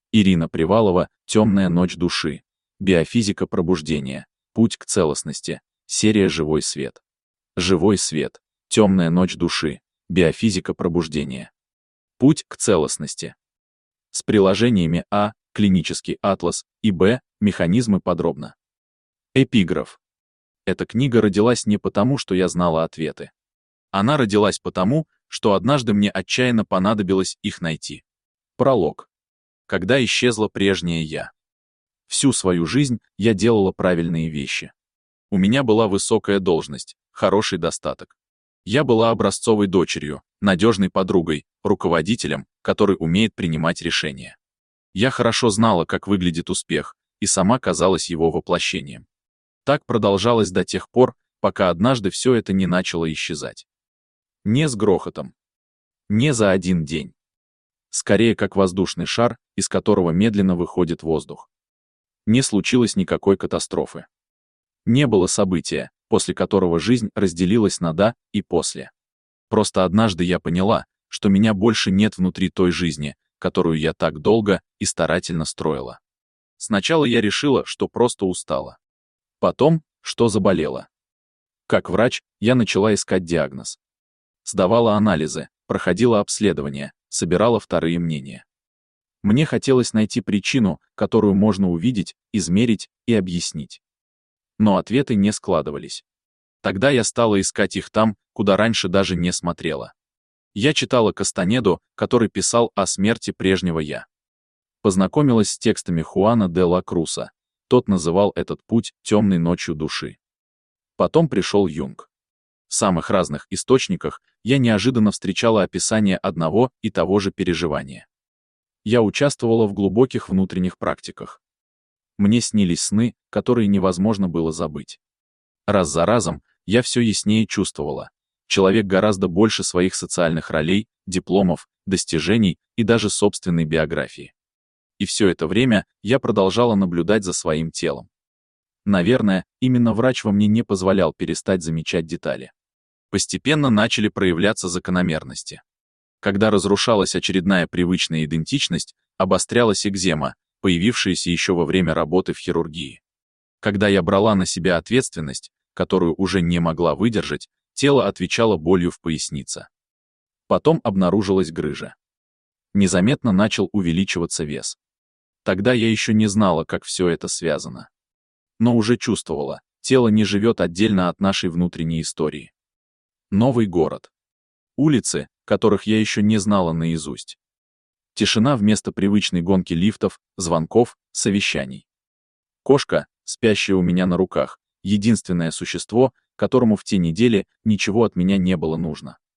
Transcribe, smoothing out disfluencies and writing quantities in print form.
Ирина Привалова, «Темная ночь души». Биофизика пробуждения. Путь к целостности. Серия «Живой свет». Живой свет. Темная ночь души. Биофизика пробуждения. Путь к целостности. С приложениями А. Клинический атлас и Б. Механизмы подробно. Эпиграф. Эта книга родилась не потому, что я знала ответы. Она родилась потому, что однажды мне отчаянно понадобилось их найти. Пролог. Когда исчезла прежнее я. Всю свою жизнь я делала правильные вещи. У меня была высокая должность, хороший достаток. Я была образцовой дочерью, надежной подругой, руководителем, который умеет принимать решения. Я хорошо знала, как выглядит успех, и сама казалась его воплощением. Так продолжалось до тех пор, пока однажды все это не начало исчезать. Не с грохотом. Не за один день. Скорее, как воздушный шар, из которого медленно выходит воздух. Не случилось никакой катастрофы. Не было события, после которого жизнь разделилась на «до» и «после». Просто однажды я поняла, что меня больше нет внутри той жизни, которую я так долго и старательно строила. Сначала я решила, что просто устала. Потом, что заболела. Как врач, я начала искать диагноз. Сдавала анализы, проходила обследования, собирала вторые мнения. Мне хотелось найти причину, которую можно увидеть, измерить и объяснить. Но ответы не складывались. Тогда я стала искать их там, куда раньше даже не смотрела. Я читала Кастанеду, который писал о смерти прежнего я. Познакомилась с текстами Хуана де ла Круса. Тот называл этот путь «темной ночью души». Потом пришел Юнг. В самых разных источниках я неожиданно встречала описание одного и того же переживания. Я участвовала в глубоких внутренних практиках. Мне снились сны, которые невозможно было забыть. Раз за разом я все яснее чувствовала. Человек гораздо больше своих социальных ролей, дипломов, достижений и даже собственной биографии. И все это время я продолжала наблюдать за своим телом. Наверное, именно врач во мне не позволял перестать замечать детали. Постепенно начали проявляться закономерности. Когда разрушалась очередная привычная идентичность, обострялась экзема, появившаяся еще во время работы в хирургии. Когда я брала на себя ответственность, которую уже не могла выдержать, тело отвечало болью в пояснице. Потом обнаружилась грыжа. Незаметно начал увеличиваться вес. Тогда я еще не знала, как все это связано. Но уже чувствовала, тело не живет отдельно от нашей внутренней истории. Новый город. Улицы, которых я еще не знала наизусть. Тишина вместо привычной гонки лифтов, звонков, совещаний. Кошка, спящая у меня на руках, единственное существо, которому в те недели ничего от меня не было нужно.